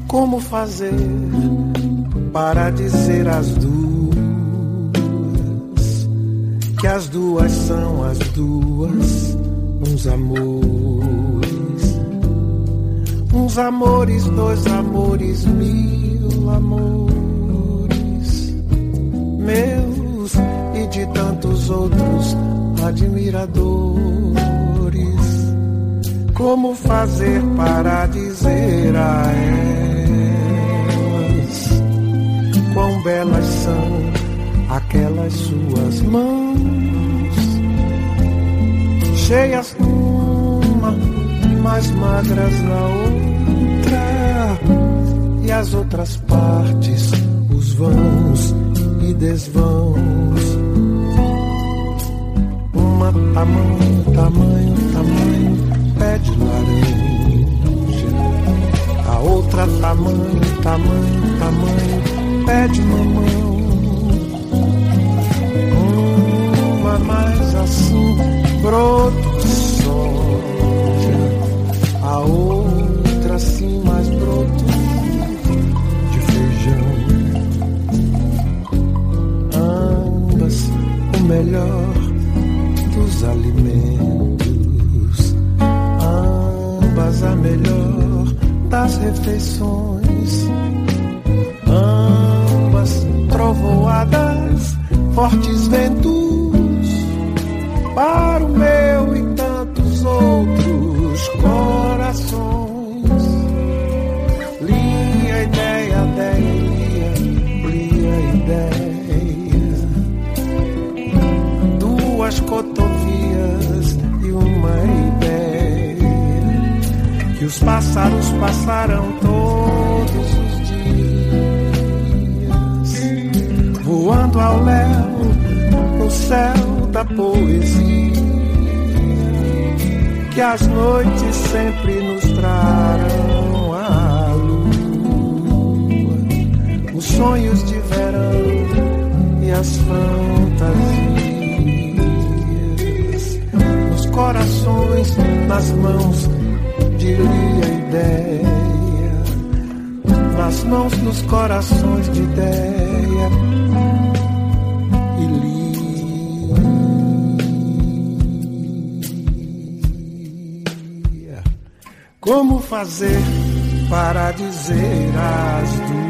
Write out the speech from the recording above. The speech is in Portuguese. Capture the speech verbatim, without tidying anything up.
Como fazer para dizer às duas que as duas são as duas, uns amores, uns amores, dois amores, mil amores, meus e de tantos outros admiradores. Como fazer para dizer a elas quão belas são aquelas suas mãos, cheias numa, mais magras na outra, e as outras partes, os vãos e desvãos. Uma tamanho, tamanho, tamanho, pé de laranja, a outra tamanho, tamanho, tamanho, pé de mamão. Uma mais assim, broto de soja, a outra assim mais broto de feijão. Ambas o melhor dos alimentos, ambas a melhor das refeições, ambas trovoadas, fortes ventos para o meu e tantos outros corações. Lia ideia, ideia, lia ideia, duas cotovias e uma ideia, que os pássaros passarão todos os dias, voando ao léu no céu da poesia, que as noites sempre nos trarão a lua, os sonhos de verão e as fantasias, nos corações, nas mãos de lia ideia, nas mãos, nos corações de ideia e lia. Como fazer para dizer às duas